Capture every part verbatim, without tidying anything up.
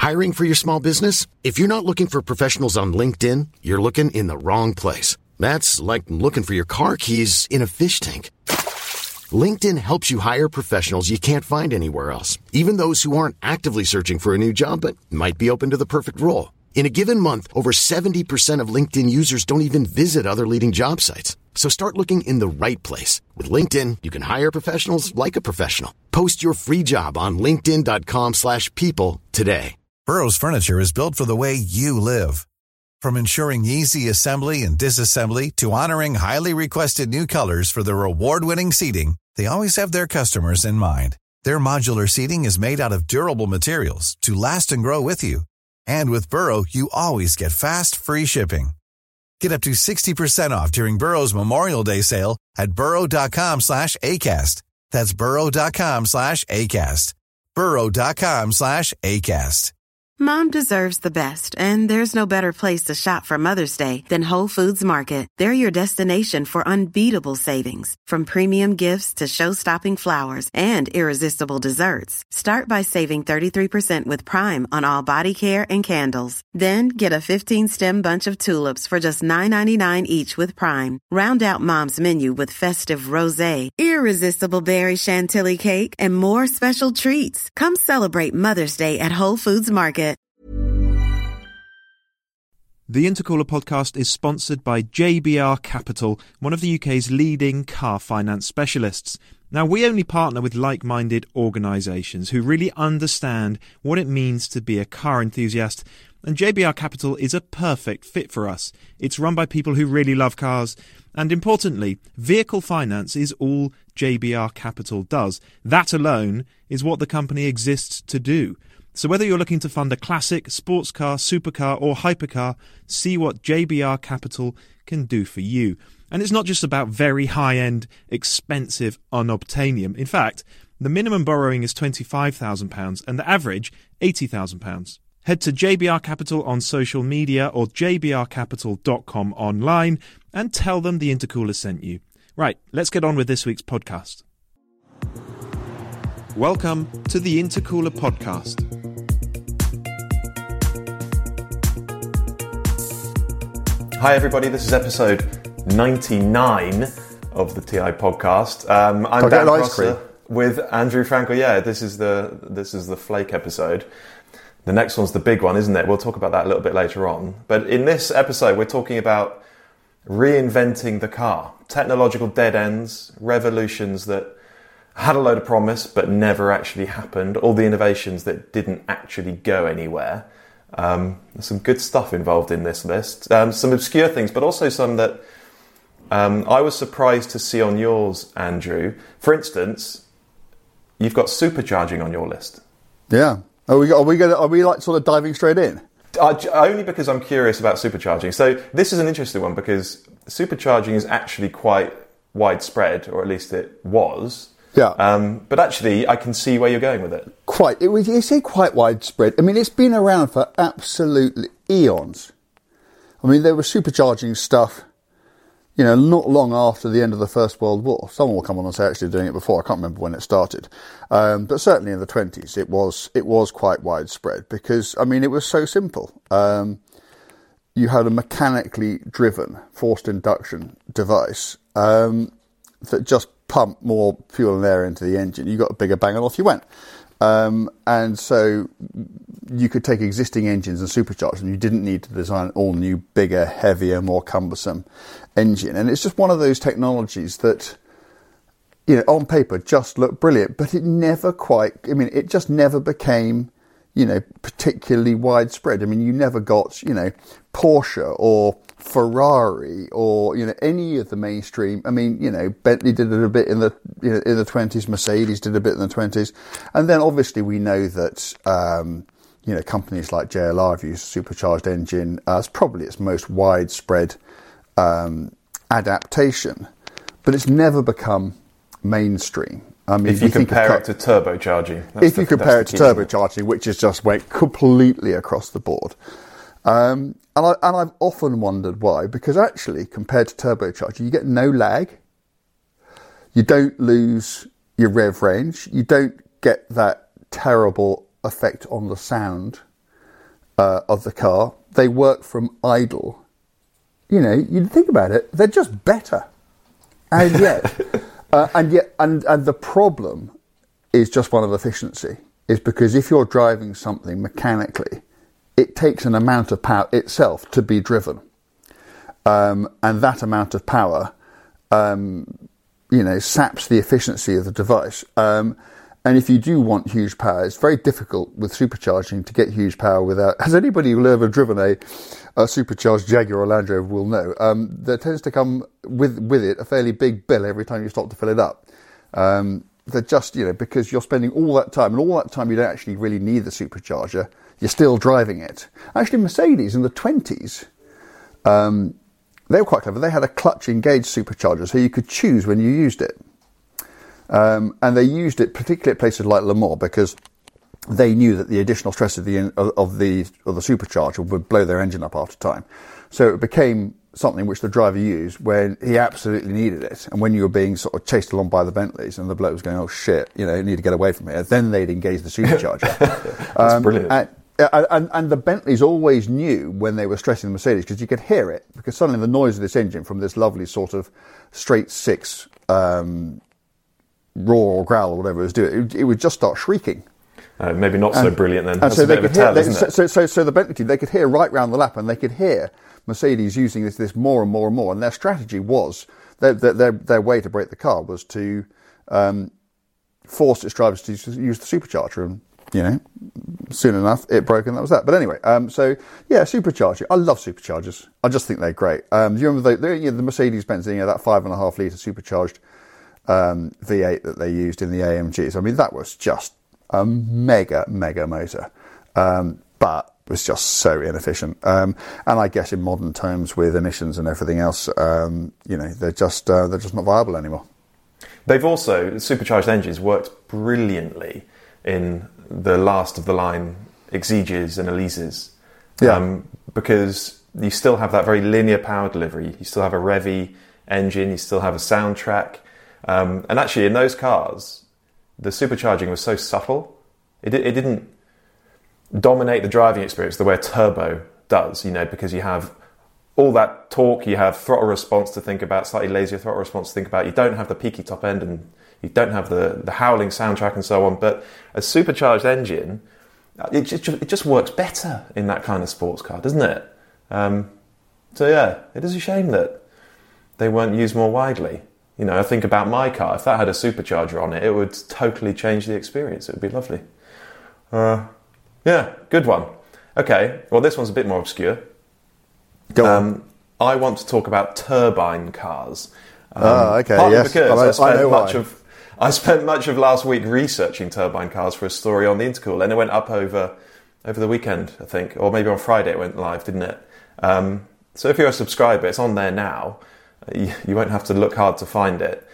Hiring for your small business? If you're not looking for professionals on LinkedIn, you're looking in the wrong place. That's like looking for your car keys in a fish tank. LinkedIn helps you hire professionals you can't find anywhere else, even those who aren't actively searching for a new job but might be open to the perfect role. In a given month, over seventy percent of LinkedIn users don't even visit other leading job sites. So start looking in the right place. With LinkedIn, you can hire professionals like a professional. Post your free job on linkedin.com slash people today. Burrow's furniture is built for the way you live. From ensuring easy assembly and disassembly to honoring highly requested new colors for their award-winning seating, they always have their customers in mind. Their modular seating is made out of durable materials to last and grow with you. And with Burrow, you always get fast, free shipping. Get up to sixty percent off during Burrow's Memorial Day sale at burrow.com slash ACAST. That's burrow.com slash ACAST. burrow.com slash ACAST. Mom deserves the best, and there's no better place to shop for Mother's Day than Whole Foods Market. They're your destination for unbeatable savings, from premium gifts to show-stopping flowers and irresistible desserts. Start by saving thirty-three percent with Prime on all body care and candles. Then get a fifteen-stem bunch of tulips for just nine ninety-nine each with Prime. Round out Mom's menu with festive rosé, irresistible berry chantilly cake, and more special treats. Come celebrate Mother's Day at Whole Foods Market. The Intercooler podcast is sponsored by J B R Capital, one of the U K's leading car finance specialists. Now, we only partner with like-minded organisations who really understand what it means to be a car enthusiast, and J B R Capital is a perfect fit for us. It's run by people who really love cars, and importantly, vehicle finance is all J B R Capital does. That alone is what the company exists to do. So whether you're looking to fund a classic, sports car, supercar or hypercar, see what J B R Capital can do for you. And it's not just about very high-end, expensive unobtainium. In fact, the minimum borrowing is twenty-five thousand pounds and the average eighty thousand pounds. Head to J B R Capital on social media or j b r capital dot com online and tell them the Intercooler sent you. Right, let's get on with this week's podcast. Welcome to the Intercooler podcast. Hi everybody, this is episode ninety-nine of the T I podcast. Um, I'm Dan Prosser with Andrew Frankel. Yeah, this is the this is the Flake episode. The next one's the big one, isn't it? We'll talk about that a little bit later on. But in this episode, we're talking about reinventing the car, technological dead ends, revolutions that had a load of promise but never actually happened, all the innovations that didn't actually go anywhere. Um, there's some good stuff involved in this list. Um, some obscure things, but also some that um, I was surprised to see on yours, Andrew. For instance, you've got supercharging on your list. Yeah. Are we, are we going? Are we like sort of diving straight in? Uh, only because I'm curious about supercharging. So this is an interesting one because supercharging is actually quite widespread, or at least it was. Yeah. Um, but actually, I can see where you're going with it. Quite. It was, you say quite widespread. I mean, it's been around for absolutely eons. I mean, there was supercharging stuff, you know, not long after the end of the First World War. Someone will come on and say actually doing it before. I can't remember when it started. Um, but certainly in the twenties, it was, it was quite widespread because, I mean, it was so simple. Um, you had a mechanically driven forced induction device, um, that just pump more fuel and air into the engine. You got a bigger bang and off you went. Um, and so you could take existing engines and supercharge them. You didn't need to design an all new, bigger, heavier, more cumbersome engine. And it's just one of those technologies that, you know, on paper just looked brilliant, but it never quite, I mean, it just never became, you know, particularly widespread. I mean, you never got, you know, Porsche or Ferrari or, you know, any of the mainstream. I mean, you know, Bentley did it a bit in the, you know, in the twenties, Mercedes did a bit in the twenties. And then obviously we know that, um, you know, companies like J L R have used supercharged engine as probably its most widespread, um, adaptation, but it's never become mainstream. I mean, if you, you compare it to turbocharging. If you compare it to turbocharging, which is just went completely across the board. Um, and, I, and I've often wondered why, because actually, compared to turbocharging, you get no lag. You don't lose your rev range. You don't get that terrible effect on the sound uh, of the car. They work from idle. You know, you think about it, they're just better. And yet, uh, and yet, and, and the problem is just one of efficiency. Is because if you're driving something mechanically, it takes an amount of power itself to be driven. Um, and that amount of power, um, you know, saps the efficiency of the device. Um, and if you do want huge power, it's very difficult with supercharging to get huge power without... Has anybody who's ever driven a, a supercharged Jaguar or Land Rover will know, um, there tends to come with, with it a fairly big bill every time you stop to fill it up. Um, they're just, you know, because you're spending all that time, and all that time you don't actually really need the supercharger, you're still driving it. Actually, Mercedes in the twenties... Um, they were quite clever. They had a clutch engaged supercharger, so you could choose when you used it. Um, and they used it particularly at places like Le Mans because they knew that the additional stress of the of, of the of the supercharger would blow their engine up after time. So it became something which the driver used when he absolutely needed it. And when you were being sort of chased along by the Bentleys and the bloke was going, "Oh shit, you know, you need to get away from here," then they'd engage the supercharger. That's um, brilliant. And, And, and the Bentleys always knew when they were stressing the Mercedes because you could hear it, because suddenly the noise of this engine from this lovely sort of straight six um, roar or growl or whatever it was doing, it, it would just start shrieking. Uh, maybe not and, so brilliant then. And That's so a they bit of could a tell, hear, isn't they, it? so, so, so the Bentley team, they could hear right round the lap, and they could hear Mercedes using this, this more and more and more. And their strategy was, their, their, their way to break the car was to um, force its drivers to use the supercharger. And, you know, soon enough, it broke and that was that. But anyway, um, so, yeah, supercharger. I love superchargers. I just think they're great. Um, do you remember the, the, you know, the Mercedes-Benz, you know, that five and a half litre supercharged um, V eight that they used in the A M Gs? I mean, that was just a mega, mega motor. Um, but it was just so inefficient. Um, and I guess in modern times with emissions and everything else, um, you know, they're just, uh, they're just not viable anymore. They've also, supercharged engines worked brilliantly in the last of the line Exiges and Elises, yeah. um, because you still have that very linear power delivery. You still have a revvy engine. You still have a soundtrack, um, and actually in those cars, the supercharging was so subtle. It, it didn't dominate the driving experience the way a turbo does. You know, because you have all that torque, you have throttle response to think about, slightly lazier throttle response to think about. You don't have the peaky top end and you don't have the, the howling soundtrack and so on, but a supercharged engine, it just, it just works better in that kind of sports car, doesn't it? Um, so yeah, it is a shame that they weren't used more widely. You know, I think about my car. If that had a supercharger on it, it would totally change the experience. It would be lovely. Uh, yeah, good one. Okay, well this one's a bit more obscure. Go on. Um, I want to talk about turbine cars. Um, oh, okay, partly yes. because I, I spent I know much why. of I spent much of last week researching turbine cars for a story on the Intercool, and it went up over over the weekend, I think, or maybe on Friday it went live, didn't it? Um, so if you're a subscriber, it's on there now. You, you won't have to look hard to find it.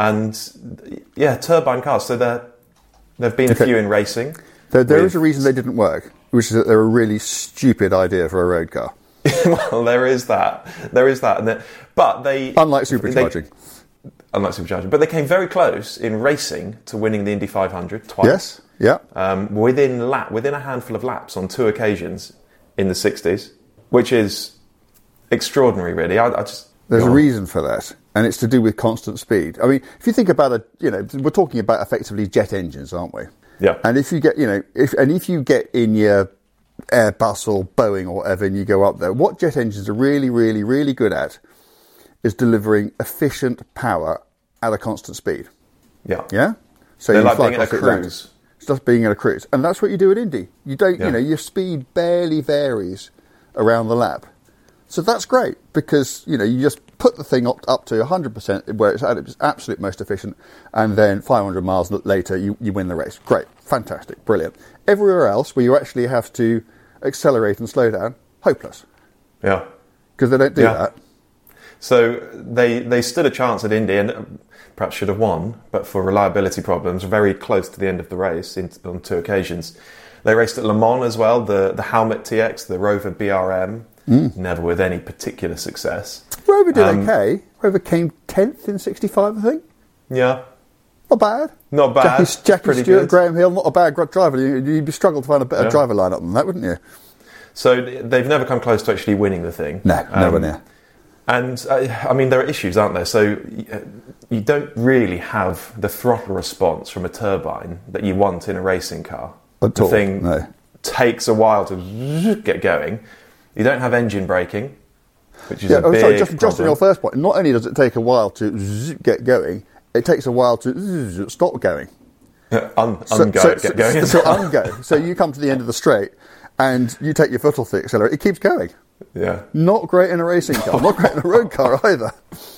And yeah, turbine cars. So there there've been Okay. a few in racing. There, there with- is a reason they didn't work, which is that they're a really stupid idea for a road car. Well, there is that. There is that. And then, but they Unlike they- supercharging. Unlike supercharging, but they came very close in racing to winning the Indy five hundred twice. Yes, yeah. Um, within lap, within a handful of laps on two occasions in the sixties, which is extraordinary, really. I, I just There's go a on. reason for that, and it's to do with constant speed. I mean, if you think about a, you know, we're talking about effectively jet engines, aren't we? Yeah. And if you get, you know, if and if you get in your Airbus or Boeing or whatever, and you go up there, what jet engines are really, really, really good at is delivering efficient power at a constant speed. Yeah. Yeah. So They're you like fly being at a across the Atlantic. cruise. It's just being at a cruise, and that's what you do at Indy. You don't, Yeah. you know, your speed barely varies around the lap. So that's great because, you know, you just put the thing up, up to one hundred percent where it's at its absolute most efficient, and then five hundred miles later you, you win the race. Great, fantastic, brilliant. Everywhere else where you actually have to accelerate and slow down, hopeless. Yeah. Because they don't do Yeah. that. So they they stood a chance at Indy and perhaps should have won, but for reliability problems, very close to the end of the race in, on two occasions. They raced at Le Mans as well, the, the Helmet T X, the Rover B R M, mm. never with any particular success. Rover did Um, okay. Rover came tenth in sixty-five, I think. Yeah. Not bad. Not bad. Jackie, Jackie Pretty Stewart, good. Graham Hill, not a bad gr- driver. You- You'd be struggle to find a better Yeah. driver lineup than that, wouldn't you? So they've never come close to actually winning the thing. No, nowhere um, near. And, uh, I mean, there are issues, aren't there? So you don't really have the throttle response from a turbine that you want in a racing car. At the all, thing no. takes a while to get going. You don't have engine braking, which is yeah, a oh, big sorry, just, problem. just on your first point, not only does it take a while to zzz, get going, it takes a while to zzz, stop going. Un, so, ungo, so, get going. So, so ungo. So you come to the end of the straight and you take your foot off the accelerator, it keeps going. Yeah. Not great in a racing car, not great in a road car either.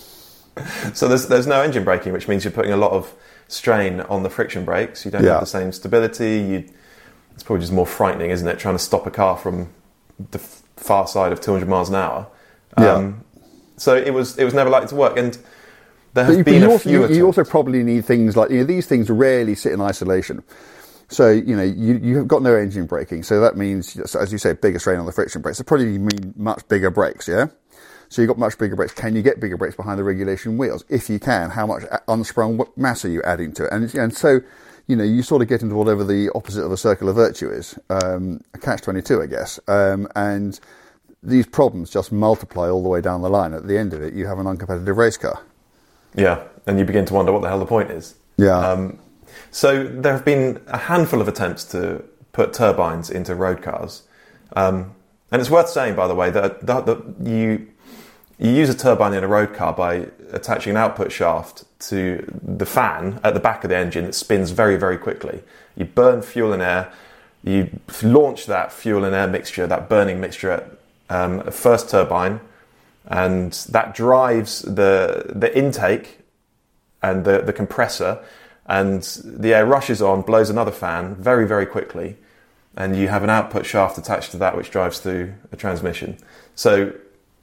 So there's there's no engine braking, which means you're putting a lot of strain on the friction brakes. You don't yeah. have the same stability. You, it's probably just more frightening, isn't it, trying to stop a car from the f- far side of two hundred miles an hour. Um, yeah. So it was it was never likely to work, and there have but been you, a also, few you, you also probably need things like, you know, these things rarely sit in isolation. So, you know, you, you've got no engine braking. So that means, as you say, bigger strain on the friction brakes. So probably mean much bigger brakes, yeah? So you've got much bigger brakes. Can you get bigger brakes behind the regulation wheels? If you can, how much unsprung mass are you adding to it? And, and so, you know, you sort of get into whatever the opposite of a circular virtue is, um, a catch twenty-two, I guess. Um, and these problems just multiply all the way down the line. At the end of it, you have an uncompetitive race car. Yeah, and you begin to wonder what the hell the point is. Yeah. Um, so there have been a handful of attempts to put turbines into road cars. Um, and it's worth saying, by the way, that, that, that you you use a turbine in a road car by attaching an output shaft to the fan at the back of the engine that spins very, very quickly. You burn fuel and air, you launch that fuel and air mixture, that burning mixture at um, a first turbine, and that drives the the intake and the, the compressor, and the air rushes on, blows another fan very, very quickly, and you have an output shaft attached to that which drives through a transmission. So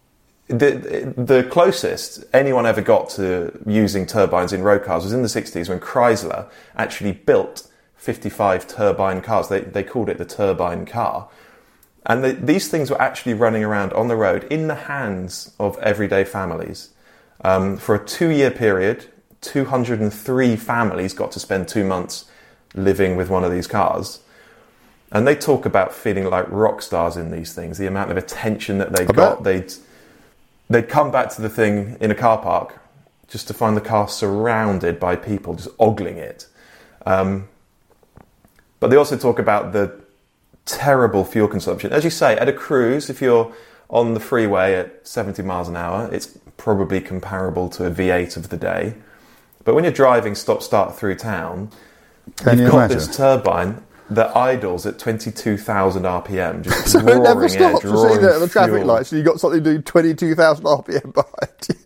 the the closest anyone ever got to using turbines in road cars was in the sixties, when Chrysler actually built fifty-five turbine cars. They they called it the turbine car. And the, these things were actually running around on the road in the hands of everyday families. Um, for a two-year period, two hundred three families got to spend two months living with one of these cars. And they talk about feeling like rock stars in these things, the amount of attention that they got. They'd, they'd come back to the thing in a car park just to find the car surrounded by people, just ogling it. Um, but they also talk about the terrible fuel consumption. As you say, at a cruise, if you're on the freeway at seventy miles an hour, it's probably comparable to a V eight of the day. But when you're driving stop-start through town, Can you've you got imagine? this turbine that idles at twenty-two thousand R P M, just So it roaring never air, stops. You drawing see that at the traffic fuel. lights, and you've got something doing twenty-two thousand R P M behind you.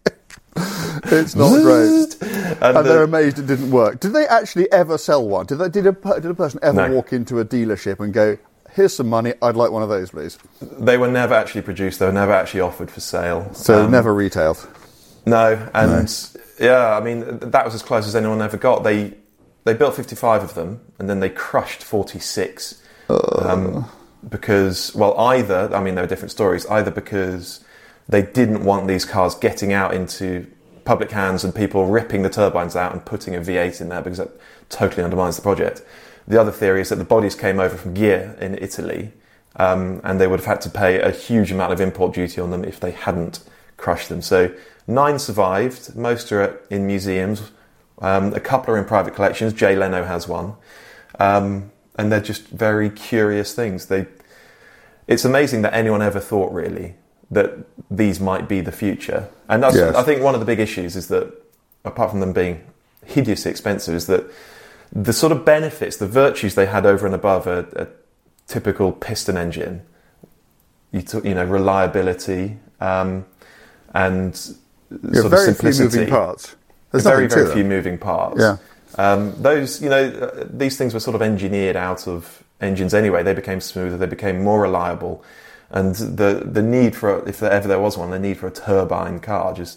It's not great. And, And the- they're amazed it didn't work. Did they actually ever sell one? Did, they, did, a, did a person ever No. walk into a dealership and go, here's some money, I'd like one of those, please? They were never actually produced. They were never actually offered for sale. So Um, never retailed. No, and yeah, I mean, that was as close as anyone ever got. They they built fifty-five of them, and then they crushed forty-six. Um, because, well, either, I mean, there are different stories, either because they didn't want these cars getting out into public hands and people ripping the turbines out and putting a V eight in there, because that totally undermines the project. The other theory is that the bodies came over from Ghia in Italy, um, and they would have had to pay a huge amount of import duty on them if they hadn't crushed them. So nine survived. Most are in museums. Um, a couple are in private collections. Jay Leno has one. Um, and they're just very curious things. They, it's amazing that anyone ever thought, really, that these might be the future. And that's, Yes. I think one of the big issues is that, apart from them being hideously expensive, is that the sort of benefits, the virtues they had over and above a, a typical piston engine, you, t- you know, reliability, um, and Yeah, sort very of few simplicity. moving parts. There's very, nothing to very them. few moving parts. Yeah. Um, those, you know, uh, these things were sort of engineered out of engines anyway. They became smoother, they became more reliable, and the the need for, if there ever there was one, the need for a turbine car just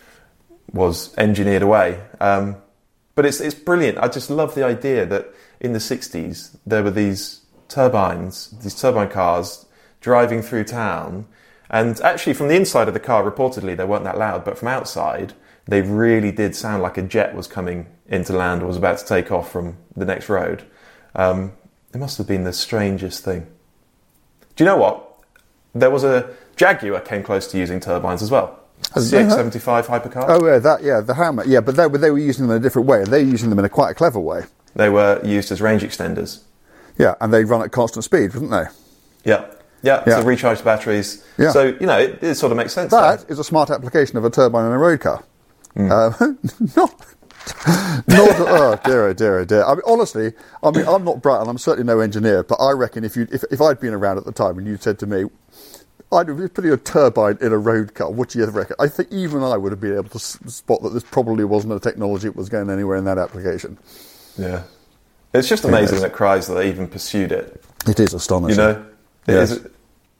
was engineered away. Um, but it's it's brilliant. I just love the idea that in the sixties there were these turbines, these turbine cars driving through town, and actually from the inside of the car, reportedly they weren't that loud, but from outside they really did sound like a jet was coming into land or was about to take off from the next road. Um, it must have been the strangest thing. Do you know what? there was a Jaguar came close to using turbines as well. C X seventy-five hypercar. Oh yeah, that yeah, the Hammer. Yeah, but they were they were using them in a different way. They were using them in a quite a clever way. They were used as range extenders. Yeah, and they run at constant speed, wouldn't they? Yeah, yeah. yeah. So recharge batteries. Yeah. So you know, it, it sort of makes sense. That there. is a smart application of a turbine in a road car. Mm. Uh, not. Not, oh dear, oh dear, oh dear. I mean, honestly, I mean, I'm not bright and I'm certainly no engineer, but I reckon if you, if, if I'd been around at the time and you'd said to me, I'd be putting a turbine in a road car, what do you reckon? I think even I would have been able to spot that this probably wasn't a technology that was going anywhere in that application. Yeah. It's just amazing that Chrysler even pursued it. It is astonishing. You know? It yes. is,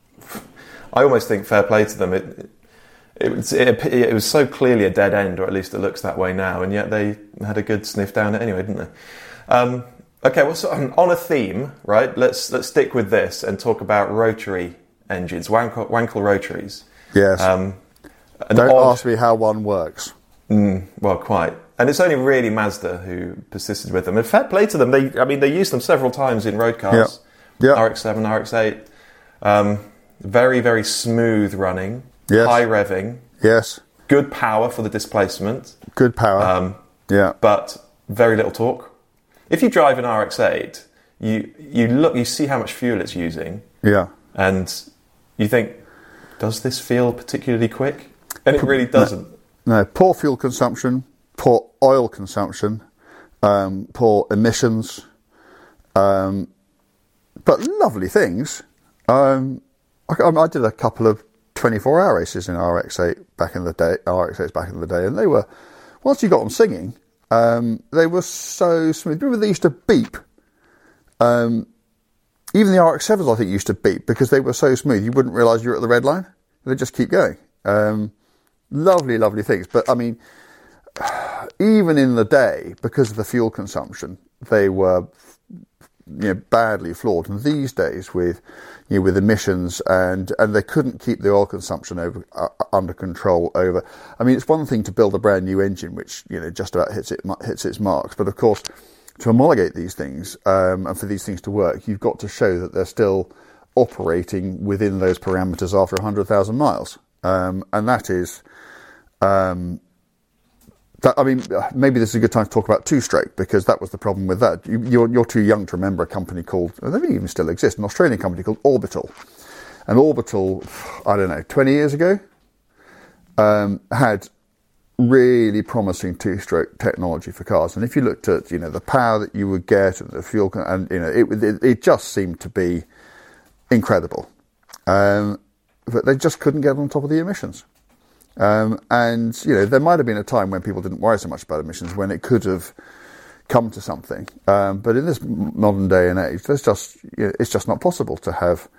I almost think fair play to them. It, It was, it, it was so clearly a dead end, or at least it looks that way now, and yet they had a good sniff down it anyway, didn't they? Um, okay, well, so on a theme, right, let's let's stick with this and talk about rotary engines, Wankel, Wankel rotaries. Yes. Um, Don't odd, ask me how one works. Mm, well, quite. And it's only really Mazda who persisted with them. And fair play to them. They, I mean, they used them several times in road cars. Yeah. Yeah. R X seven, R X eight. Um, very, very smooth running. Yes. High revving. Yes. Good power for the displacement. Good power. Um, yeah. But very little torque. If you drive an R X eight, you you look, you see how much fuel it's using. Yeah. And you think, does this feel particularly quick? And it really doesn't. No, no. Poor fuel consumption, poor oil consumption, um, poor emissions, um, but lovely things. Um, I, I did a couple of twenty-four hour races in R X eight back in the day, R X eights back in the day, and they were, once you got them singing, um, they were so smooth. Remember they used to beep? Um, even the R X sevens, I think, used to beep because they were so smooth you wouldn't realise you were at the red line. They'd just keep going. Um, lovely, lovely things. But I mean, even in the day, because of the fuel consumption, they were, you know, badly flawed. And these days, with you know, with emissions and and they couldn't keep the oil consumption over uh, under control. Over, I mean, it's one thing to build a brand new engine, which you know just about hits it hits its marks, but of course, to homologate these things um, and for these things to work, you've got to show that they're still operating within those parameters after one hundred thousand miles, um, and that is. Um, That, I mean, maybe this is a good time to talk about two-stroke, because that was the problem with that. You, you're, you're too young to remember a company called, they don't even still exist, an Australian company called Orbital. And Orbital, I don't know, twenty years ago, um, had really promising two-stroke technology for cars. And if you looked at, you know, the power that you would get and the fuel, and, you know, it, it, it just seemed to be incredible. Um, but they just couldn't get on top of the emissions. Um, and, you know, there might have been a time when people didn't worry so much about emissions, when it could have come to something. Um, but in this modern day and age, there's just, you know, it's just not possible to have,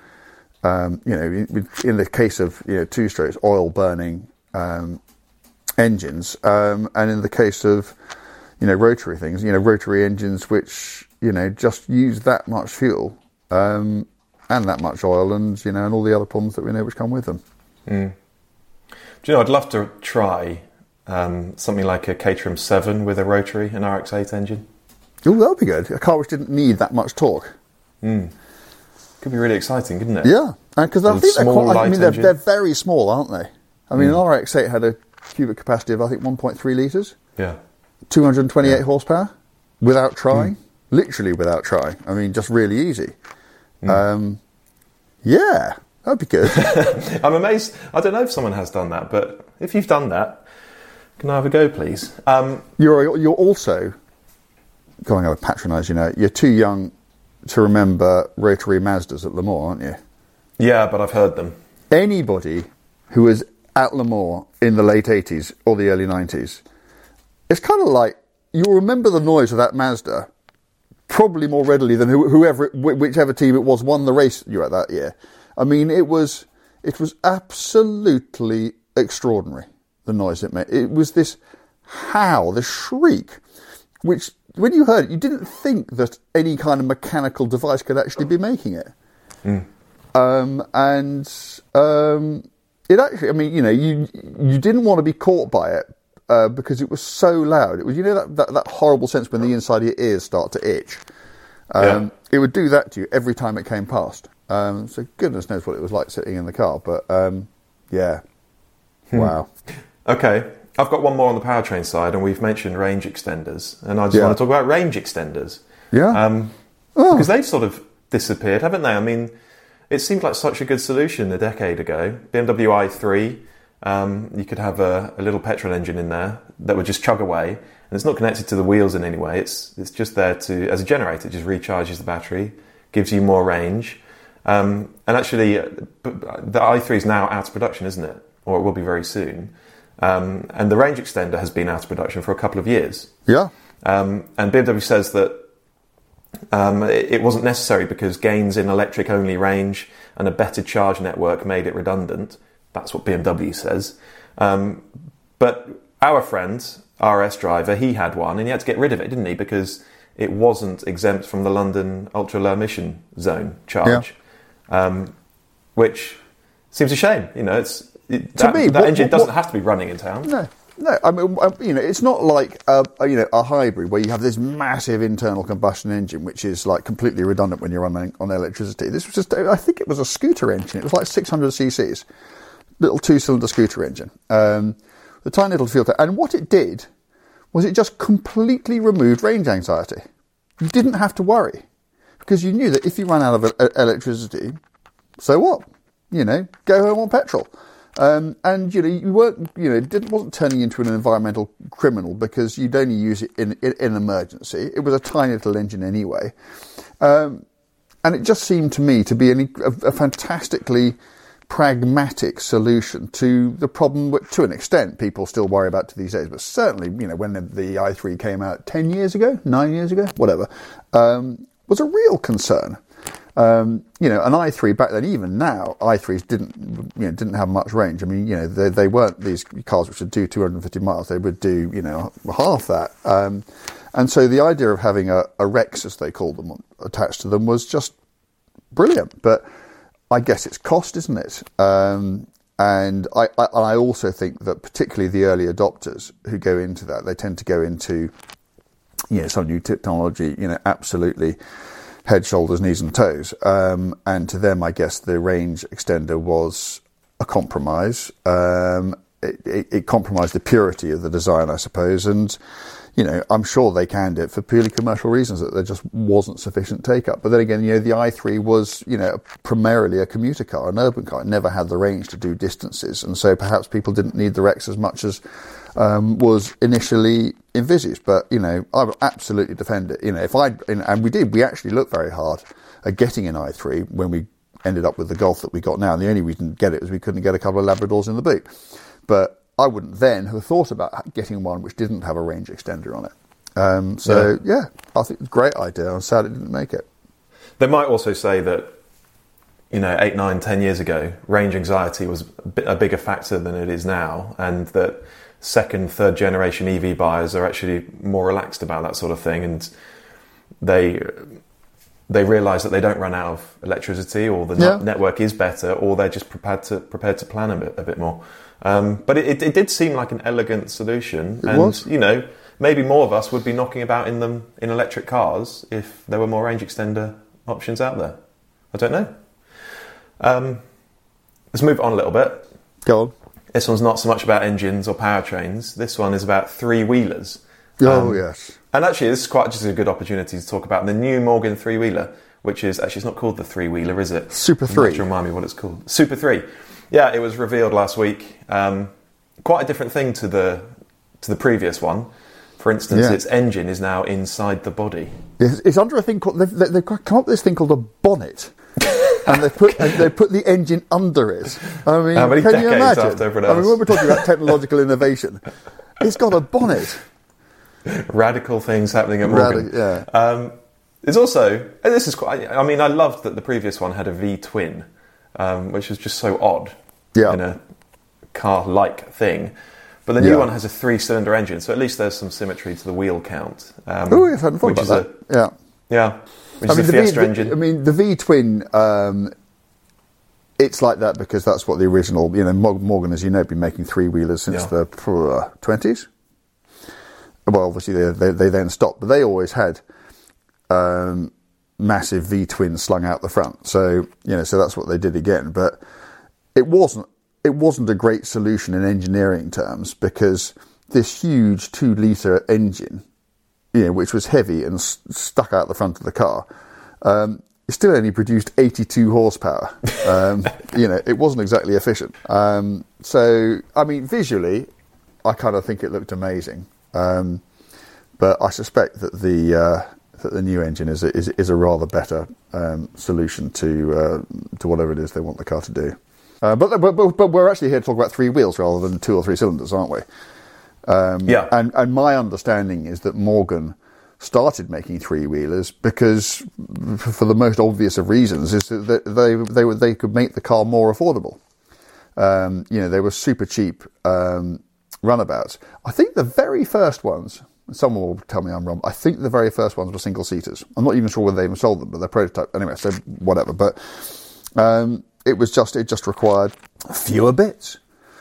um, you know, in, in the case of, you know, two-strokes, oil-burning um, engines, um, and in the case of, you know, rotary things, you know, rotary engines which, you know, just use that much fuel um, and that much oil and, you know, and all the other problems that we know which come with them. Mm. Do you know, I'd love to try um, something like a Caterham seven with a rotary, an R X eight engine. Oh, that would be good. A car which didn't need that much torque. Mm. Could be really exciting, couldn't it? Yeah, because I think they're small, quite, I mean, they're, engine. they're very small, aren't they? I mean, mm. an R X eight had a cubic capacity of, I think, one point three litres. Yeah. two hundred twenty-eight yeah. horsepower, without trying. Mm. Literally without trying. I mean, just really easy. Mm. Um, yeah. That'd be good. I'm amazed. I don't know if someone has done that, but if you've done that, can I have a go, please? Um, you're you're also, going to patronise you now, you're too young to remember rotary Mazdas at Le Mans, aren't you? Yeah, but I've heard them. Anybody who was at Le Mans in the late eighties or the early nineties, it's kind of like, you'll remember the noise of that Mazda probably more readily than whoever, whichever team it was won the race you were at that year. I mean, it was it was absolutely extraordinary, the noise it made. It was this howl, this shriek, which, when you heard it, you didn't think that any kind of mechanical device could actually be making it. Mm. Um, and um, it actually, I mean, you know, you you didn't want to be caught by it uh, because it was so loud. It was, you know, that, that, that horrible sense when the inside of your ears start to itch. Um, yeah. It would do that to you every time it came past. Um, so goodness knows what it was like sitting in the car. But um, yeah, hmm. wow. Okay, I've got one more on the powertrain side, and we've mentioned range extenders, and I just yeah. want to talk about range extenders. Yeah, um, oh. because they've sort of disappeared, haven't they? I mean, it seemed like such a good solution a decade ago. B M W i three, um, you could have a, a little petrol engine in there that would just chug away, and it's not connected to the wheels in any way. It's it's just there to as a generator. It just recharges the battery, gives you more range. Um, and actually, the i three is now out of production, isn't it? Or it will be very soon. Um, and the range extender has been out of production for a couple of years. Yeah. Um, and B M W says that um, it, it wasn't necessary because gains in electric-only range and a better charge network made it redundant. That's what B M W says. Um, but our friend, R S driver, he had one and he had to get rid of it, didn't he? Because it wasn't exempt from the London ultra-low emission zone charge. Yeah. Um, which seems a shame. You know, it's it, to that, me, that what, engine what, doesn't what, have to be running in town. No, no. I mean, you know, it's not like a, a, you know a hybrid where you have this massive internal combustion engine which is like completely redundant when you're running on electricity. This was just, I think it was a scooter engine. It was like six hundred cc's, little two-cylinder scooter engine, um, the tiny little fuel tank. And what it did was it just completely removed range anxiety. You didn't have to worry because you knew that if you ran out of electricity, so what? You know, go home on petrol. Um, and, you know, you weren't, you know, it wasn't turning into an environmental criminal because you'd only use it in, in, in emergency. It was a tiny little engine anyway. Um, and it just seemed to me to be an, a, a fantastically pragmatic solution to the problem which, to an extent, people still worry about to these days. But certainly, you know, when the, the i three came out ten years ago, nine years ago, whatever, um, was a real concern. Um, you know, an i three back then, even now, i threes didn't, you know, didn't have much range. I mean, you know, they, they weren't these cars which would do two hundred fifty miles. They would do, you know, half that. Um, and so the idea of having a, a Rex, as they called them, attached to them was just brilliant. But I guess it's cost, isn't it? Um, and I, I, I also think that particularly the early adopters who go into that, they tend to go into, you know, some new technology, you know, absolutely head, shoulders, knees and toes. Um, and to them, I guess the range extender was a compromise. Um, it, it, it compromised the purity of the design, I suppose. And, you know, I'm sure they canned it for purely commercial reasons, that there just wasn't sufficient take-up. But then again, you know, the i three was, you know, primarily a commuter car, an urban car. It never had the range to do distances. And so perhaps people didn't need the Rex as much as um, was initially envisaged. But, you know, I would absolutely defend it. You know, if I, and we did, we actually looked very hard at getting an i three when we ended up with the Golf that we got now. And the only reason we didn't get it was we couldn't get a couple of Labradors in the boot. But I wouldn't then have thought about getting one which didn't have a range extender on it. Um, so, yeah. yeah, I think it's a great idea. I'm sad it didn't make it. They might also say that, you know, eight, nine, ten years ago, range anxiety was a, bit, a bigger factor than it is now, and that second, third generation E V buyers are actually more relaxed about that sort of thing, and they they realise that they don't run out of electricity, or the yeah. network is better, or they're just prepared to prepared to plan a bit a bit more. Um, but it, it, it did seem like an elegant solution, it and was. You know, maybe more of us would be knocking about in them in electric cars if there were more range extender options out there. I don't know. Um, let's move on a little bit. Go on. This one's not so much about engines or powertrains. This one is about three-wheelers. Oh, um, yes. And actually, this is quite just a good opportunity to talk about the new Morgan three-wheeler, which is, actually, it's not called the three-wheeler, is it? Super three. To remind me what it's called. Super three. Yeah, it was revealed last week. Um, quite a different thing to the to the previous one. For instance, yeah. its engine is now inside the body. It's, it's under a thing called, they've, they've come up with this thing called a bonnet. and they put and they put the engine under it. I mean, How many can decades you imagine? After everyone else? I mean, when we're talking about technological innovation, it's got a bonnet. Radical things happening at Morgan. Radi- yeah. Um, it's also, and this is quite, I mean, I loved that the previous one had a V-twin, um, which was just so odd yeah. in a car-like thing. But the new yeah. one has a three-cylinder engine, so at least there's some symmetry to the wheel count. Um, oh, yes, I hadn't thought about that. A, yeah. Yeah. Which I is mean, the the Fiesta v, engine. The, I mean, the V-twin, um, it's like that because that's what the original, you know, Morgan, as you know, been making three-wheelers since yeah. the uh, twenties. Well, obviously they, they they then stopped, but they always had um, massive V-twin slung out the front. So, you know, so that's what they did again. But it wasn't, it wasn't a great solution in engineering terms, because this huge two litre engine, you know, which was heavy and s- stuck out the front of the car, um, it still only produced eighty-two horsepower. Um, you know, it wasn't exactly efficient. Um, so, I mean, visually, I kind of think it looked amazing. Um, but I suspect that the uh, that the new engine is a, is, is a rather better um, solution to uh, to whatever it is they want the car to do. Uh, but, but but we're actually here to talk about three wheels rather than two or three cylinders, aren't we? Um, yeah. And, and my understanding is that Morgan started making three-wheelers because, for the most obvious of reasons, is that they they were, they could make the car more affordable. Um, you know, they were super cheap um, runabouts. I think the very first ones, someone will tell me I'm wrong, I think the very first ones were single-seaters. I'm not even sure whether they even sold them, but they're prototype. Anyway, so whatever. But um, it was just, it just required fewer bits.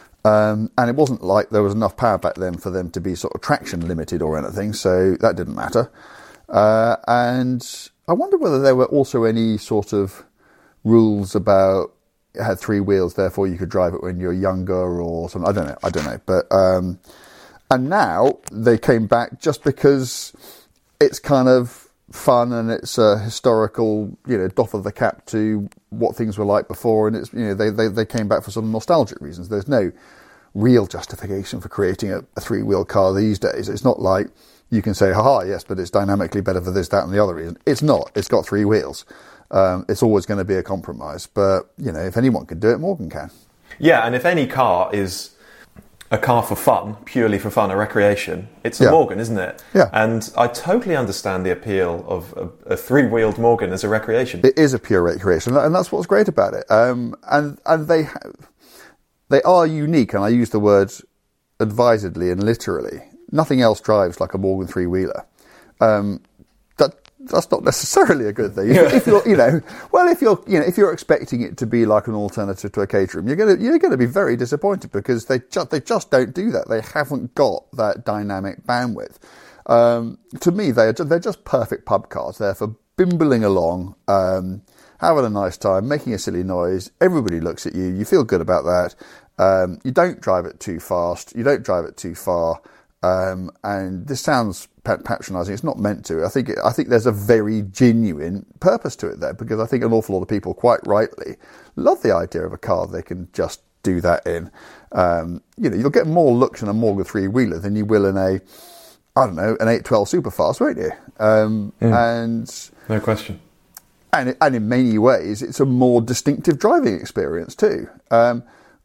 Um, and it wasn't like there was enough power back then for them to be sort of traction limited or anything, so that didn't matter. Uh, and I wonder whether there were also any sort of rules about it had three wheels, therefore you could drive it when you're younger or something. I don't know. I don't know. But um, and now they came back just because it's kind of fun and it's a historical, you know, doff of the cap to what things were like before, and it's, you know, they, they, they came back for some nostalgic reasons. There's no real justification for creating a, a three-wheel car these days. It's not like you can say, haha, yes, but it's dynamically better for this, that, and the other reason. It's not. It's got three wheels. Um, it's always going to be a compromise. But, you know, if anyone can do it, Morgan can. Yeah, and if any car is a car for fun, purely for fun, a recreation, it's a yeah. Morgan, isn't it? Yeah. And I totally understand the appeal of a, a three-wheeled Morgan as a recreation. It is a pure recreation, and that's what's great about it. Um, and and they ha- they are unique, and I use the word advisedly and literally. Nothing else drives like a Morgan three-wheeler. Um, that that's not necessarily a good thing. If, if you're, you know, well, if you're, you know, if you're expecting it to be like an alternative to a Caterham, you're gonna you're gonna be very disappointed, because they just they just don't do that. They haven't got that dynamic bandwidth. Um, to me, they are they're just perfect pub cars. They're for bimbling along, um, having a nice time, making a silly noise. Everybody looks at you. You feel good about that. Um, you don't drive it too fast. You don't drive it too far. Um, and this sounds patronising. It's not meant to. I think it, I think there's a very genuine purpose to it there, because I think an awful lot of people, quite rightly, love the idea of a car they can just do that in. Um, you know, you'll get more looks in a Morgan three-wheeler than you will in a, I don't know, an eight twelve Superfast, won't you? Um, mm. And no question. And and in many ways, it's a more distinctive driving experience too. Um,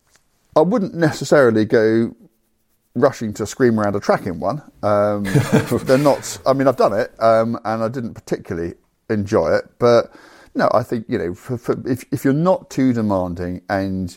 I wouldn't necessarily go rushing to scream around a track in one. Um, they're not, I mean, I've done it, um, and I didn't particularly enjoy it, but no, I think, you know, for, for, if, if you're not too demanding and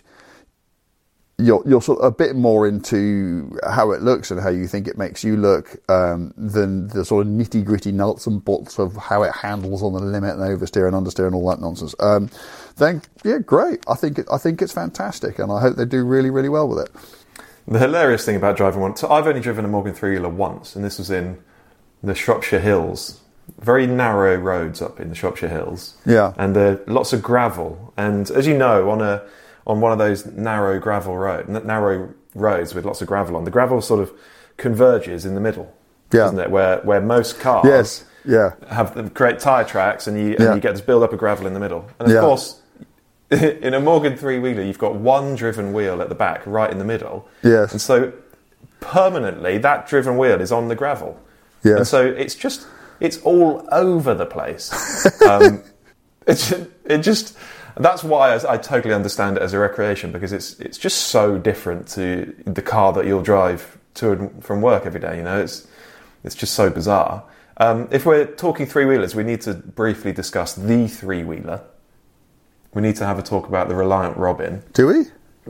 you're, you're sort of a bit more into how it looks and how you think it makes you look, um, than the sort of nitty gritty nuts and bolts of how it handles on the limit and oversteer and understeer and all that nonsense, um, then yeah, great. I think it, I think it's fantastic, and I hope they do really, really well with it. The hilarious thing about driving one, so I've only driven a Morgan three-wheeler once, and this was in the Shropshire Hills, very narrow roads up in the Shropshire Hills. Yeah. And there are lots of gravel. And as you know, on a on one of those narrow gravel road, narrow roads with lots of gravel on, the gravel sort of converges in the middle, yeah. doesn't it? Where where most cars yes. yeah. have create tyre tracks, and you and yeah. you get this build up of gravel in the middle. And of yeah. course, in a Morgan three-wheeler, you've got one driven wheel at the back, right in the middle. Yes. And so permanently, that driven wheel is on the gravel. Yes. And so it's just, it's all over the place. um, it's, it just, that's why I, I totally understand it as a recreation, because it's it's just so different to the car that you'll drive to and from work every day. You know, it's it's just so bizarre. Um, if we're talking three-wheelers, we need to briefly discuss the three-wheeler. We need to have a talk about the Reliant Robin. Do we?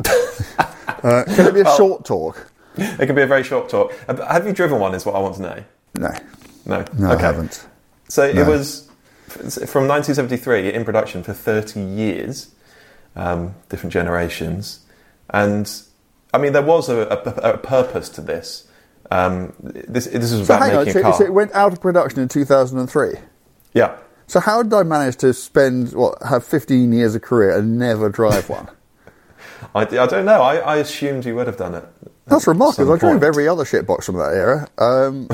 uh, can it be a well, short talk? It can be a very short talk. Have you driven one, is what I want to know? No. No? No, okay. I haven't. So no. It was from nineteen seventy-three in production for thirty years, um, different generations. And, I mean, there was a, a, a purpose to this. Um, this this was so about hang making on, a car. So it went out of production in two thousand three? Yeah. So how did I manage to spend, what, have fifteen years of career and never drive one? I, I don't know. I, I assumed you would have done it. That's remarkable. I drove every other shitbox from that era. Um,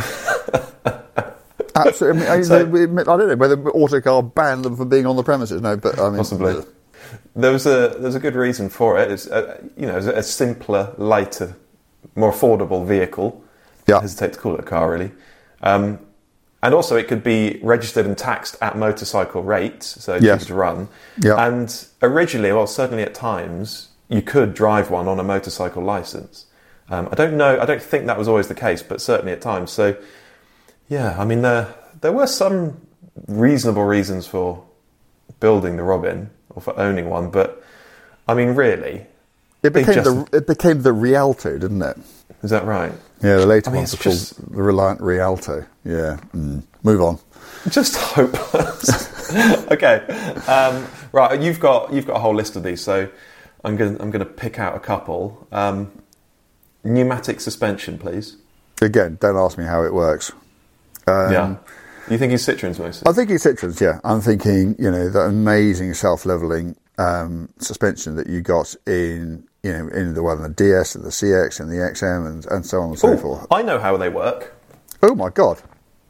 absolutely. I, mean, so, I, I don't know whether Autocar banned them from being on the premises. No, but I mean, possibly. Uh, there was a there's a good reason for it. It's a, you know, it's a simpler, lighter, more affordable vehicle. Yeah. I hesitate to call it a car, really. Um, and also, it could be registered and taxed at motorcycle rates, so it's yes. cheaper to run. Yeah. And originally, well, certainly at times, you could drive one on a motorcycle license. Um, I don't know. I don't think that was always the case, but certainly at times. So, yeah, I mean, there there were some reasonable reasons for building the Robin or for owning one, but I mean, really, it became just, the it became the Rialto, didn't it? Is that right? Yeah, the later I mean, ones are just, called the Reliant Rialto. Yeah, mm. Move on. Just hopeless. Okay, um, right. You've got you've got a whole list of these, so I'm going I'm going to pick out a couple. Um, Pneumatic suspension, please. Again, don't ask me how it works. Um, yeah. You think it's Citroen's mostly? I think it's Citroen's, yeah. I'm thinking, you know, that amazing self-leveling um, suspension that you got in, you know, in the one well, the D S and the C X and the X M and, and so on and so Ooh, forth. I know how they work. Oh my God.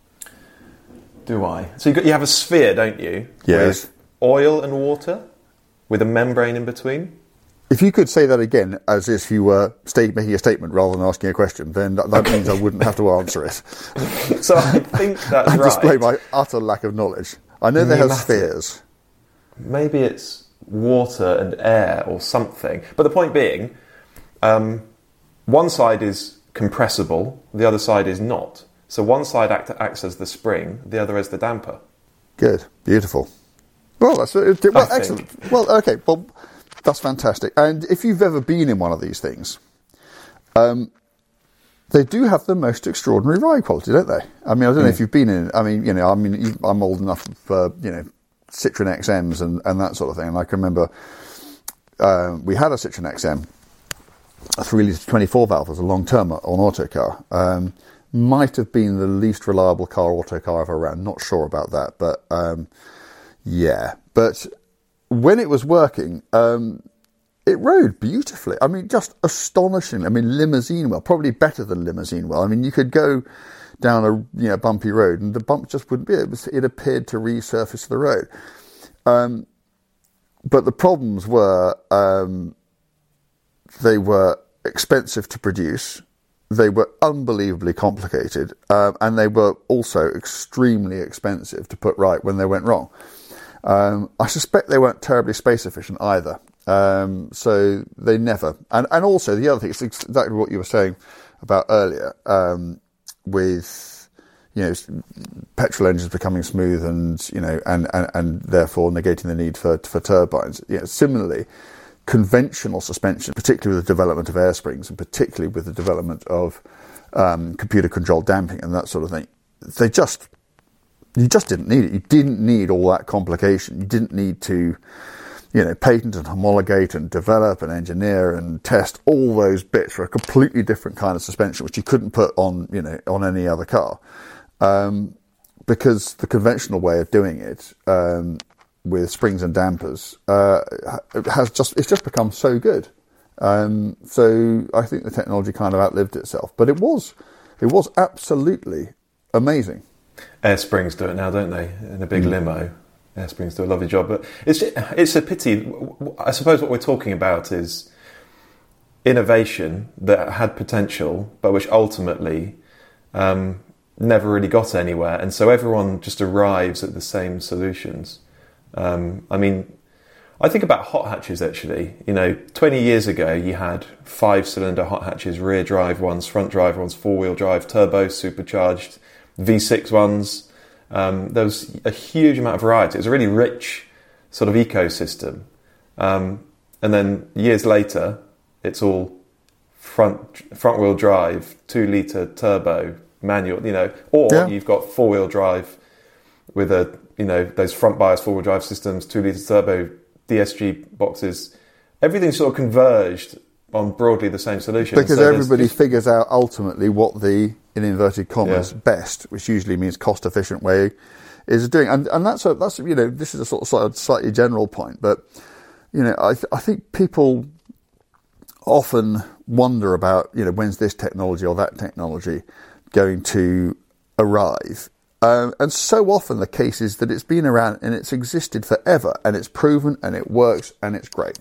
Do I? So you got you have a sphere, don't you? Yes. With oil and water, with a membrane in between. If you could say that again, as if you were state, making a statement rather than asking a question, then that, that okay. means I wouldn't have to answer it. So I think that's I right. display my utter lack of knowledge. I know they have spheres. Maybe it's water and air or something. But the point being, um, one side is compressible, the other side is not. So one side act, acts as the spring, the other as the damper. Good, beautiful. Well, that's well, excellent. Think. Well, okay, well. That's fantastic. And if you've ever been in one of these things, um, they do have the most extraordinary ride quality, don't they? I mean, I don't mm. know if you've been in. I mean, you know, I mean, I'm old enough for you know Citroen X Ms and, and that sort of thing. And I can remember uh, we had a Citroen X M, a three litre twenty-four valve as a long term on Autocar. Um, might have been the least reliable car Autocar I've ever ran. Not sure about that, but um, yeah, but. When it was working, um, it rode beautifully. I mean, just astonishingly. I mean, limousine well, probably better than limousine well. I mean, you could go down a you know bumpy road and the bump just wouldn't be. It, was, it appeared to resurface the road. Um, but the problems were um, they were expensive to produce. They were unbelievably complicated, uh, and they were also extremely expensive to put right when they went wrong. Um, I suspect they weren't terribly space efficient either. Um, so they never... And, and also, the other thing, it's exactly what you were saying about earlier, um, with, you know, petrol engines becoming smooth and, you know, and, and, and therefore negating the need for, for turbines. You know, similarly, conventional suspension, particularly with the development of air springs and particularly with the development of um, computer-controlled damping and that sort of thing, they just... You just didn't need it. You didn't need all that complication. You didn't need to, you know, patent and homologate and develop and engineer and test all those bits for a completely different kind of suspension, which you couldn't put on, you know, on any other car. Um, because the conventional way of doing it, um, with springs and dampers, uh, has just, it's just become so good. Um, so I think the technology kind of outlived itself, but it was, it was absolutely amazing. Air Springs do it now, don't they? In a big mm. limo, Air Springs do a lovely job. But it's it's a pity. I suppose what we're talking about is innovation that had potential, but which ultimately um, never really got anywhere. And so everyone just arrives at the same solutions. Um, I mean, I think about hot hatches actually. You know, twenty years ago you had five-cylinder hot hatches, rear drive ones, front drive ones, four-wheel drive, turbo, supercharged. V six ones. Um, there was a huge amount of variety. It was a really rich sort of ecosystem. Um, and then years later, it's all front front wheel drive, two litre turbo, manual. You know, or yeah. you've got four wheel drive with a you know those front bias four wheel drive systems, two litre turbo, D S G boxes. Everything sort of converged on broadly the same solution. Because so everybody figures out ultimately what the, in inverted commas, yeah. best, which usually means cost-efficient way is doing. And, and that's a, that's, you know, this is a sort of slightly, slightly general point, but, you know, I, th- I think people often wonder about, you know, when's this technology or that technology going to arrive. Um, and so often the case is that it's been around and it's existed forever, and it's proven and it works and it's great.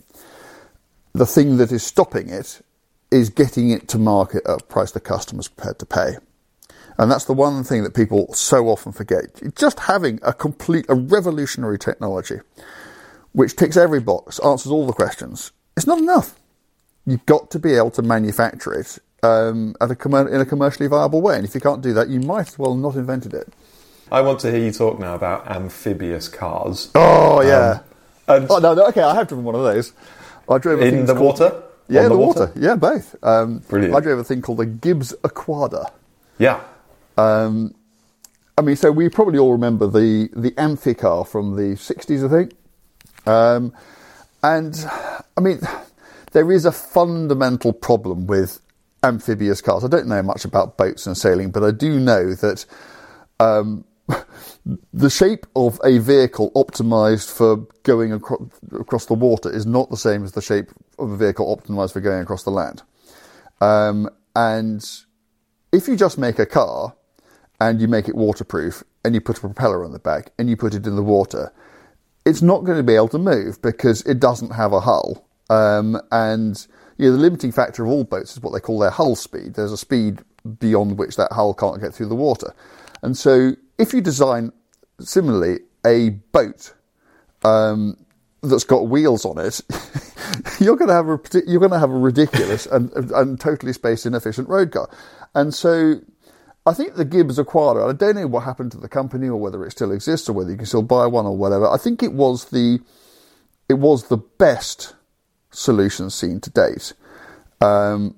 The thing that is stopping it is getting it to market at a price the customer's prepared to pay. And that's the one thing that people so often forget. Just having a complete, a revolutionary technology, which ticks every box, answers all the questions, it's not enough. You've got to be able to manufacture it um, at a com- in a commercially viable way. And if you can't do that, you might as well not invented it. I want to hear you talk now about amphibious cars. Oh, yeah. Um, oh, no, no, okay, I have driven one of those. I drove a in the called, water? Yeah, On in the, the water? water. Yeah, both. Um, Brilliant. I drove a thing called a Gibbs Aquada. Yeah. Um, I mean, so we probably all remember the, the Amphicar from the sixties, I think. Um, and, I mean, there is a fundamental problem with amphibious cars. I don't know much about boats and sailing, but I do know that um, the shape of a vehicle optimised for going acro- across the water is not the same as the shape of a vehicle optimised for going across the land. Um, and if you just make a car and you make it waterproof and you put a propeller on the back and you put it in the water, it's not going to be able to move because it doesn't have a hull. Um, and you know, the limiting factor of all boats is what they call their hull speed. There's a speed beyond which that hull can't get through the water. And so if you design, similarly, a boat um, that's got wheels on it, you're going to have a you're going to have a ridiculous and, and totally space inefficient road car. And so I think the Gibbs Aquada, I don't know what happened to the company or whether it still exists or whether you can still buy one or whatever. I think it was the it was the best solution seen to date. Um,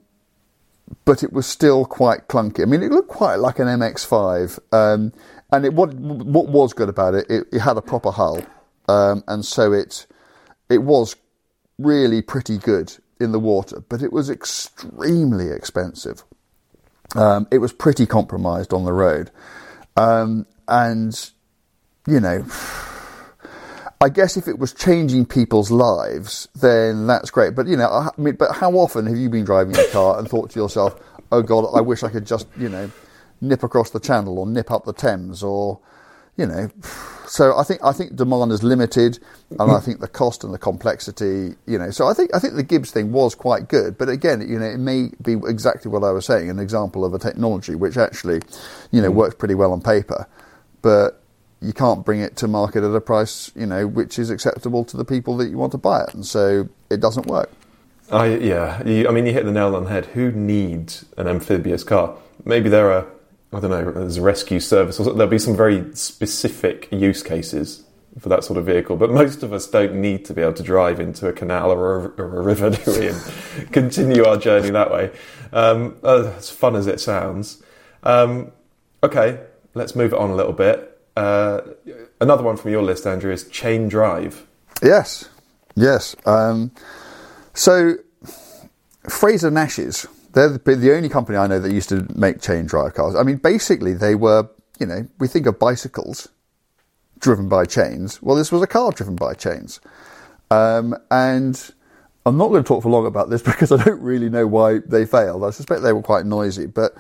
but it was still quite clunky. I mean, it looked quite like an M X five. Um, and it, what what was good about it, it, it had a proper hull. Um, and so it it was really pretty good in the water, but it was extremely expensive. Um, it was pretty compromised on the road. Um, and, you know, I guess if it was changing people's lives, then that's great. But, you know, I mean, but how often have you been driving a car and thought to yourself, oh, God, I wish I could just, you know, nip across the Channel or nip up the Thames or, you know. So I think I think demand is limited, and I think the cost and the complexity, you know. So I think I think the Gibbs thing was quite good, but again, you know, it may be exactly what I was saying, an example of a technology which actually, you know, works pretty well on paper, but you can't bring it to market at a price, you know, which is acceptable to the people that you want to buy it, and so it doesn't work. I yeah, you, I mean, you hit the nail on the head. Who needs an amphibious car? Maybe there are, I don't know, there's a rescue service, or there'll be some very specific use cases for that sort of vehicle, but most of us don't need to be able to drive into a canal or a, or a river, do we, and continue our journey that way. Um, as fun as it sounds. Um, okay, let's move it on a little bit. Uh, another one from your list, Andrew, is chain drive. Yes, yes. Um, so, Frazer-Nash's, they're the, the only company I know that used to make chain drive cars. I mean, basically, they were, you know, we think of bicycles driven by chains. Well, this was a car driven by chains. Um, and I'm not going to talk for long about this because I don't really know why they failed. I suspect they were quite noisy. But,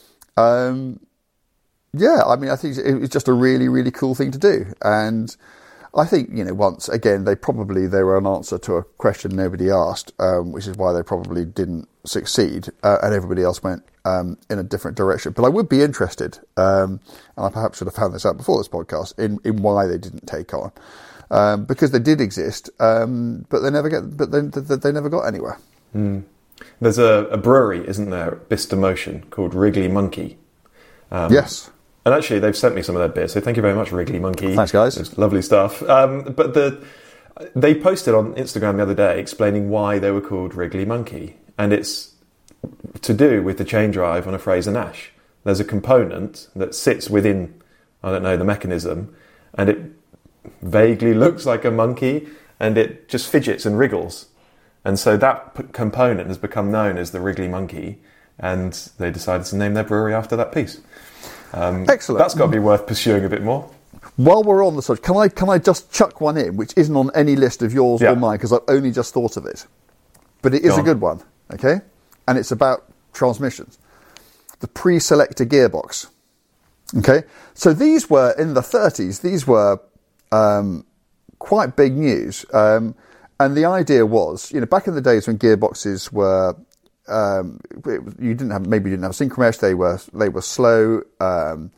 um, yeah, I mean, I think it was just a really, really cool thing to do. And I think, you know, once again, they probably, they were an answer to a question nobody asked, um, which is why they probably didn't succeed, uh, and everybody else went um, in a different direction. But I would be interested, um, and I perhaps should have found this out before this podcast, in, in why they didn't take on, um, because they did exist, um, but they never get, but they, they, they never got anywhere. Mm. There's a, a brewery, isn't there, at Bicester Motion, called Wrigley Monkey. Um, yes. And actually, they've sent me some of their beer, so thank you very much, Wrigley Monkey. Thanks, guys. It's lovely stuff. Um, but the they posted on Instagram the other day explaining why they were called Wrigley Monkey. And it's to do with the chain drive on a Frazer-Nash. There's a component that sits within, I don't know, the mechanism, and it vaguely looks like a monkey, and it just fidgets and wriggles. And so that p- component has become known as the Wrigley Monkey, and they decided to name their brewery after that piece. Um, Excellent. That's got to be worth pursuing a bit more. While we're on the subject, can I can I just chuck one in, which isn't on any list of yours yeah. or mine, because I've only just thought of it. But it is Go a good one, okay? And it's about transmissions. The pre-selector gearbox. Okay? So these were, in the thirties, these were um, quite big news. Um, and the idea was, you know, back in the days when gearboxes were, um, it, you didn't have, maybe you didn't have synchromesh, they were, they were slow, um,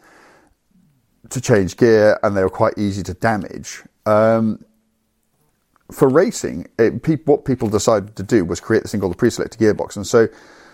to change gear, and they were quite easy to damage. Um, for racing, it, pe- what people decided to do was create this thing called the pre-selector gearbox. And so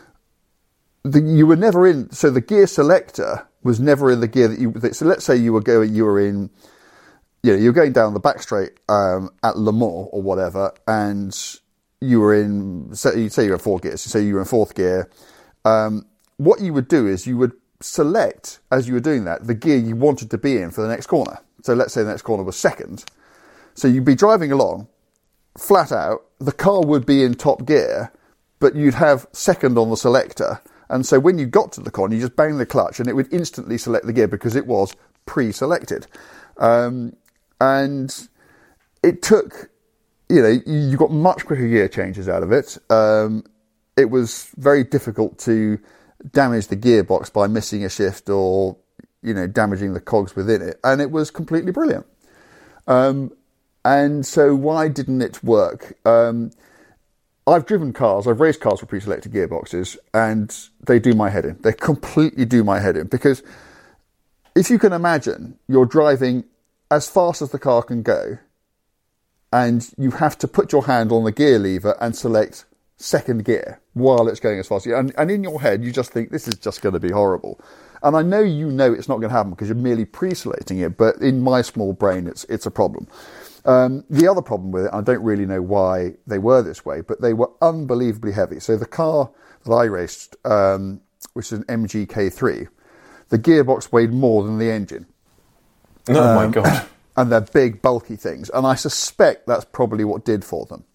the, you were never in, so the gear selector was never in the gear that you, that, so let's say you were going, you were in, you know, you were going down the back straight um, at Le Mans or whatever, and you were in, say, you'd say you were in four gears, so say you were in fourth gear. Um, what you would do is you would select, as you were doing that, the gear you wanted to be in for the next corner. So let's say the next corner was second. So you'd be driving along, flat out, the car would be in top gear, but you'd have second on the selector. And so when you got to the corner, you just bang the clutch and it would instantly select the gear because it was pre-selected. Um, and it took, you know, you got much quicker gear changes out of it. Um, it was very difficult to damage the gearbox by missing a shift or, you know, damaging the cogs within it. And it was completely brilliant. Um, and so why didn't it work? Um, I've driven cars, I've raced cars with pre-selected gearboxes, and they do my head in. They completely do my head in. Because if you can imagine, you're driving as fast as the car can go, and you have to put your hand on the gear lever and select second gear while it's going as fast as you, and, and in your head you just think this is just going to be horrible. And I know you know it's not going to happen because you're merely pre-selecting it, but in my small brain it's it's a problem. Um, the other problem with it, I don't really know why they were this way, but they were unbelievably heavy. So the car that I raced, um, which is an M G K three, the gearbox weighed more than the engine. Oh um, my God. And they're big bulky things, and I suspect that's probably what did for them.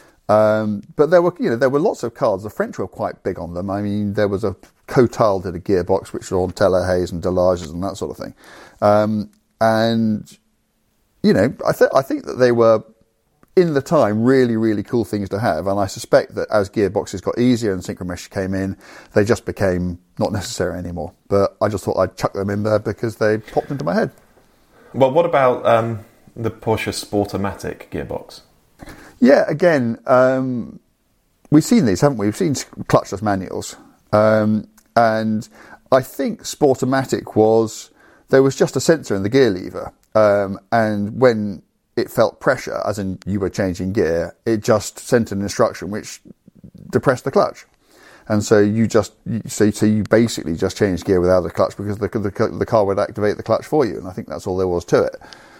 Um, but there were, you know, there were lots of cars. The French were quite big on them. I mean, there was a Cotal did a gearbox, which were on Telehayes and Delages and that sort of thing. Um, and, you know, I, th- I think that they were, in the time, really, really cool things to have. And I suspect that as gearboxes got easier and synchromesh came in, they just became not necessary anymore. But I just thought I'd chuck them in there because they popped into my head. Well, what about um, the Porsche Sportomatic gearbox? Yeah, again, um, we've seen these, haven't we? We've seen clutchless manuals. Um, and I think Sportomatic was, there was just a sensor in the gear lever. Um, and when it felt pressure, as in you were changing gear, it just sent an instruction which depressed the clutch. And so you just, so, so you basically just changed gear without the clutch because the, the, the car would activate the clutch for you. And I think that's all there was to it.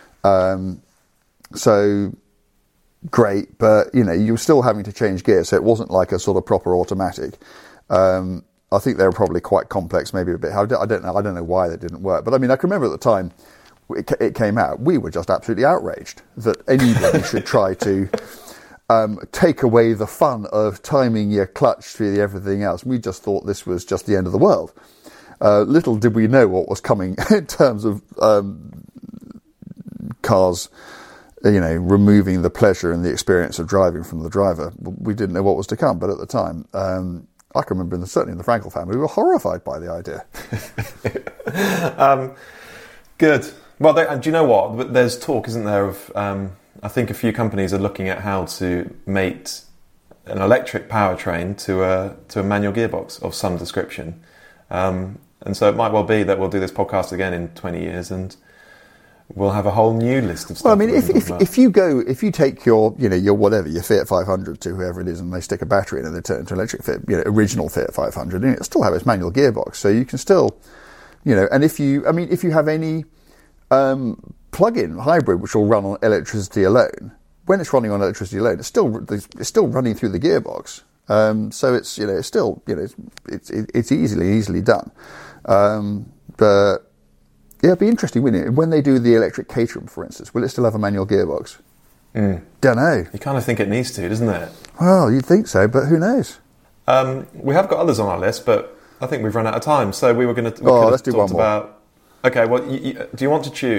Um, so... Great, but you know you were still having to change gear, so it wasn't like a sort of proper automatic. Um, I think they were probably quite complex, maybe a bit. I don't know. I don't know why they didn't work, but I mean, I can remember at the time it, it came out, we were just absolutely outraged that anybody should try to um, take away the fun of timing your clutch through everything else. We just thought this was just the end of the world. Uh, little did we know what was coming in terms of um, cars. You know, removing the pleasure and the experience of driving from the driver. We didn't know what was to come, but at the time, um, I can remember, in the, certainly in the Frankel family, we were horrified by the idea. um, good. Well, they, do you know what? There's talk, isn't there, of, um, I think a few companies are looking at how to mate an electric powertrain to a, to a manual gearbox of some description. Um, and so it might well be that we'll do this podcast again in twenty years and we'll have a whole new list of stuff. Well, I mean, if if, if you go, if you take your, you know, your whatever, your Fiat five hundred to whoever it is, and they stick a battery in and they turn it into electric Fiat, you know, original Fiat five hundred, and it'll still have its manual gearbox, so you can still, you know, and if you, I mean, if you have any um, plug-in hybrid which will run on electricity alone, when it's running on electricity alone, it's still it's still running through the gearbox. Um, so it's, you know, it's still, you know, it's it's, it's easily easily done, um, but. Yeah, it'd be interesting, wouldn't it? When they do the electric Caterham, for instance, will it still have a manual gearbox? Mm. Don't know. You kind of think it needs to, doesn't it? Well, you'd think so, but who knows? Um, we have got others on our list, but I think we've run out of time. So we were going to. Oh, let's do one more. About, okay, well, you, you, do you want to choose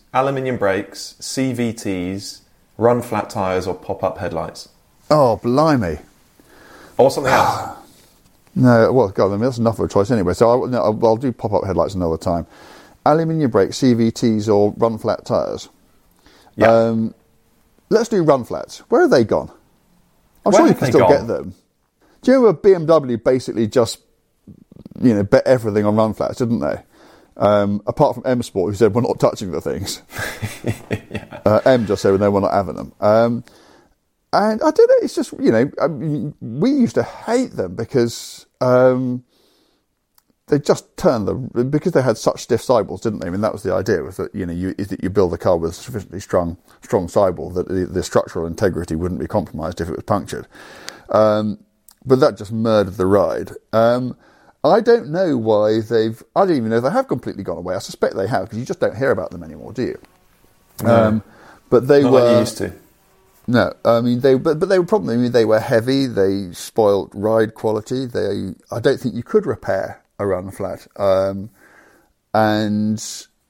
aluminium brakes, C V Ts, run flat tyres or pop-up headlights. Oh, blimey. Or something else. No, well, God, I mean, that's enough of a choice anyway. So I, no, I'll, I'll do pop-up headlights another time. Aluminium brakes, C V Ts or run flat tyres. Yeah. Um, let's do run flats. Where have they gone? I'm Where sure you have can they still gone? get them. Do you know where B M W basically just, you know, bet everything on run flats, didn't they? Um, apart from M Sport, who said we're not touching the things. yeah. uh, M just said no, we're not having them. Um, and I don't know, it's just, you know, I mean, we used to hate them because um, they just turned the, because they had such stiff sidewalls, didn't they? I mean, that was the idea, was that, you know, you, is that you build a car with a sufficiently strong, strong sidewall that the, the structural integrity wouldn't be compromised if it was punctured. Um, but that just murdered the ride. Um, I don't know why they've... I don't even know if they have completely gone away. I suspect they have, because you just don't hear about them anymore, do you? No. Um, but they Not were... like you used to. No, I mean, they... But, but they were probably... I mean, they were heavy, they spoilt ride quality, they... I don't think you could repair a run flat. Um, and...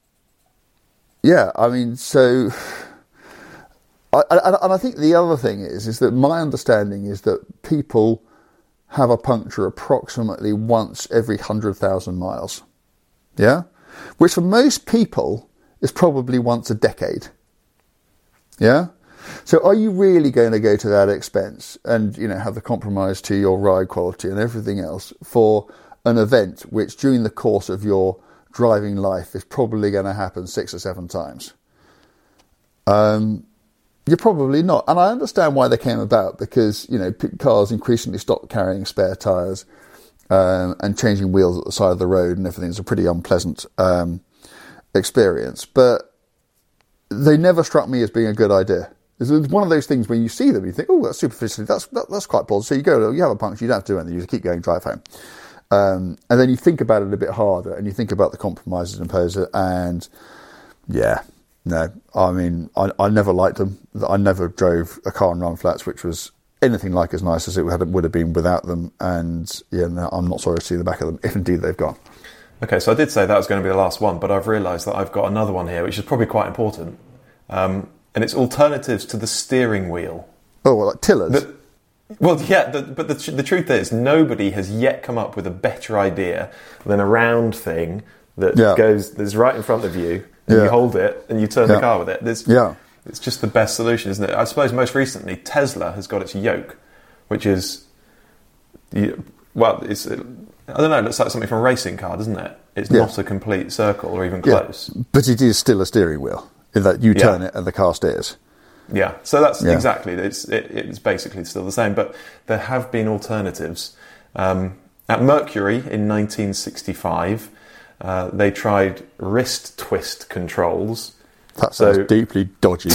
Yeah, I mean, so... I, I, and I think the other thing is, is that my understanding is that people have a puncture approximately once every one hundred thousand miles. Yeah? Which for most people is probably once a decade. Yeah? So are you really going to go to that expense and, you know, have the compromise to your ride quality and everything else for an event which during the course of your driving life is probably going to happen six or seven times? Um... You're probably not. And I understand why they came about, because, you know, cars increasingly stopped carrying spare tyres um, and changing wheels at the side of the road and everything's a pretty unpleasant um, experience. But they never struck me as being a good idea. It's one of those things where you see them, you think, oh, that's superficially, that's that, that's quite positive. So you go, you have a puncture, you don't have to do anything, you just keep going, drive home. Um, and then you think about it a bit harder and you think about the compromises imposed, and yeah. No, I mean, I, I never liked them. I never drove a car on run flats which was anything like as nice as it would have, would have been without them. And yeah, no, I'm not sorry to see the back of them, if indeed they've gone. Okay, so I did say that was going to be the last one, but I've realised that I've got another one here, which is probably quite important. Um, and it's alternatives to the steering wheel. Oh, well, like tillers? The, well, yeah, the, but the, the truth is, nobody has yet come up with a better idea than a round thing that yeah. goes, that's right in front of you. And yeah. you hold it and you turn yeah. the car with it. There's, yeah. It's just the best solution, isn't it? I suppose most recently, Tesla has got its yoke, which is, well, it's, I don't know, it looks like something from a racing car, doesn't it? It's yeah. not a complete circle or even close. Yeah. But it is still a steering wheel, in that you turn yeah. it and the car steers. Yeah, so that's yeah. exactly, it's, it, it's basically still the same. But there have been alternatives. Um, at Mercury in nineteen sixty-five... Uh, they tried wrist twist controls. That sounds so, deeply dodgy.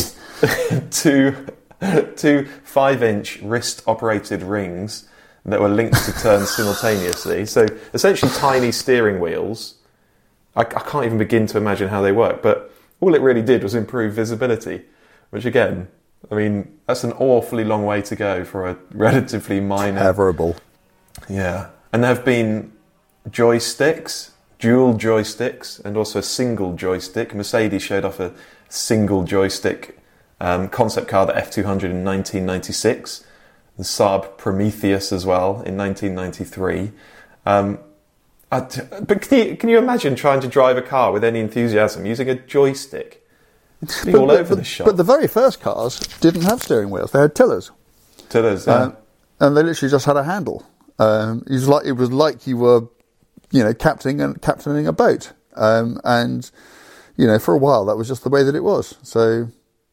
two, two five-inch wrist-operated rings that were linked to turn simultaneously. So essentially tiny steering wheels. I, I can't even begin to imagine how they work, but all it really did was improve visibility, which again, I mean, that's an awfully long way to go for a relatively minor... Terrible. Yeah. And there have been joysticks... dual joysticks and also a single joystick. Mercedes showed off a single joystick um, concept car, the F two hundred in nineteen ninety-six. The Saab Prometheus as well in nineteen ninety-three. Um, I, but can you, can you imagine trying to drive a car with any enthusiasm using a joystick? It's all but, over but, the shop. But the very first cars didn't have steering wheels. They had tillers. Tillers, yeah. Um, and they literally just had a handle. Um, it was like it was like you were... you know, captaining and captaining a boat, um, and you know, for a while that was just the way that it was. So,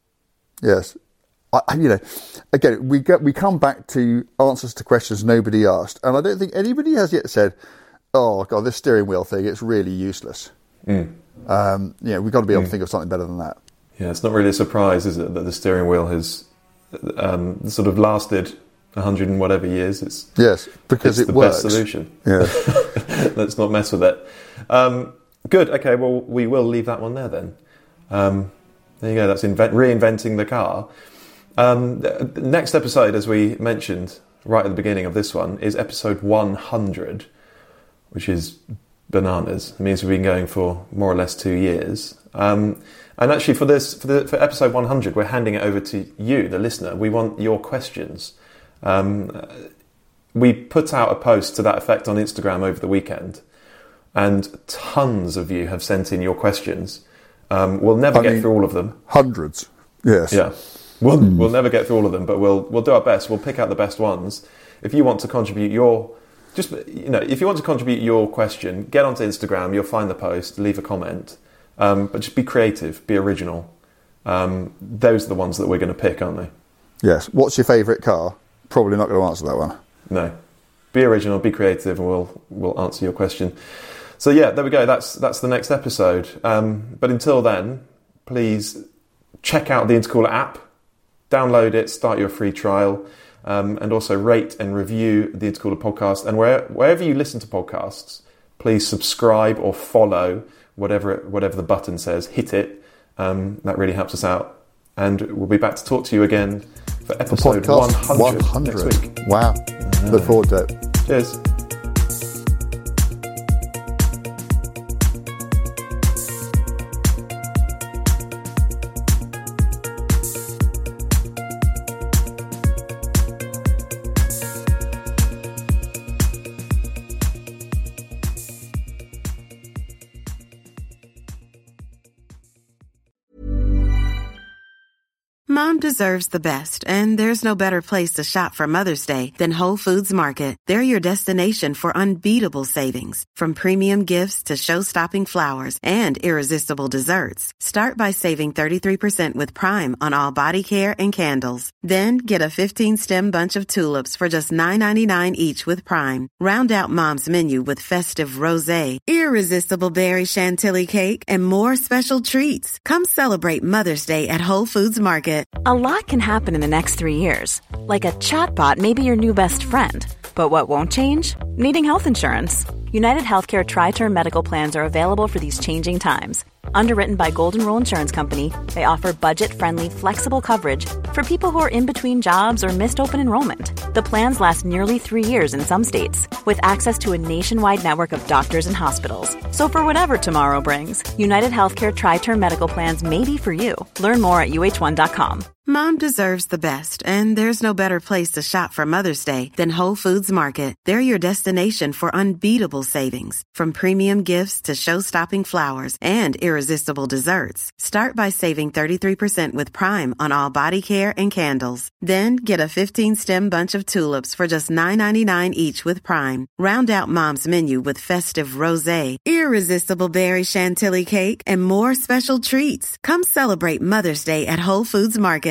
yes, I, you know, again, we get we come back to answers to questions nobody asked, and I don't think anybody has yet said, "Oh God, this steering wheel thing, it's really useless." Mm. Um, yeah, we've got to be able mm. to think of something better than that. Yeah, it's not really a surprise, is it, that the steering wheel has um, sort of lasted a hundred and whatever years. It's yes, because it's it the works. best solution. Yeah. Let's not mess with it. Um, good. Okay. Well, we will leave that one there then. Um, there you go. That's invent- reinventing the car. Um, the next episode, as we mentioned right at the beginning of this one, is episode one hundred, which is bananas. It means we've been going for more or less two years. Um, and actually, for this, for, the, for episode one hundred, we're handing it over to you, the listener. We want your questions. Um, we put out a post to that effect on Instagram over the weekend, and tons of you have sent in your questions. Um, we'll never I get mean, through all of them. Hundreds, yes. Yeah, we'll mm. we'll never get through all of them, but we'll we'll do our best. We'll pick out the best ones. If you want to contribute your, just you know, if you want to contribute your question, get onto Instagram. You'll find the post. Leave a comment, um, but just be creative, be original. Um, those are the ones that we're going to pick, aren't they? Yes. What's your favourite car? Probably not going to answer that one. No. Be original, be creative, and we'll we'll answer your question. So yeah, there we go. That's that's the next episode. Um, but until then, please check out the Intercooler app, download it, start your free trial, um, and also rate and review the Intercooler podcast. And where, wherever you listen to podcasts, please subscribe or follow, whatever whatever the button says. Hit it. Um, that really helps us out. And we'll be back to talk to you again for episode one hundred, one hundred next week. Wow. Uh, Look forward to it. Cheers. Mom deserves the best, and there's no better place to shop for Mother's Day than Whole Foods Market. They're your destination for unbeatable savings, from premium gifts to show-stopping flowers and irresistible desserts. Start by saving thirty-three percent with Prime on all body care and candles. Then get a fifteen-stem bunch of tulips for just nine ninety-nine each with Prime. Round out Mom's menu with festive rosé, irresistible berry chantilly cake, and more special treats. Come celebrate Mother's Day at Whole Foods Market. A lot can happen in the next three years. Like a chatbot may be your new best friend. But what won't change? Needing health insurance. United Healthcare Tri-Term Medical Plans are available for these changing times. Underwritten by Golden Rule Insurance Company, they offer budget-friendly, flexible coverage for people who are in between jobs or missed open enrollment. The plans last nearly three years in some states, with access to a nationwide network of doctors and hospitals. So for whatever tomorrow brings, United Healthcare Tri-Term Medical Plans may be for you. Learn more at U H one dot com. Mom deserves the best, and there's no better place to shop for Mother's Day than Whole Foods Market. They're your destination for unbeatable savings, from premium gifts to show-stopping flowers and irresistible desserts. Start by saving thirty-three percent with Prime on all body care and candles. Then get a fifteen-stem bunch of tulips for just nine ninety-nine each with Prime. Round out Mom's menu with festive rosé, irresistible berry chantilly cake, and more special treats. Come celebrate Mother's Day at Whole Foods Market.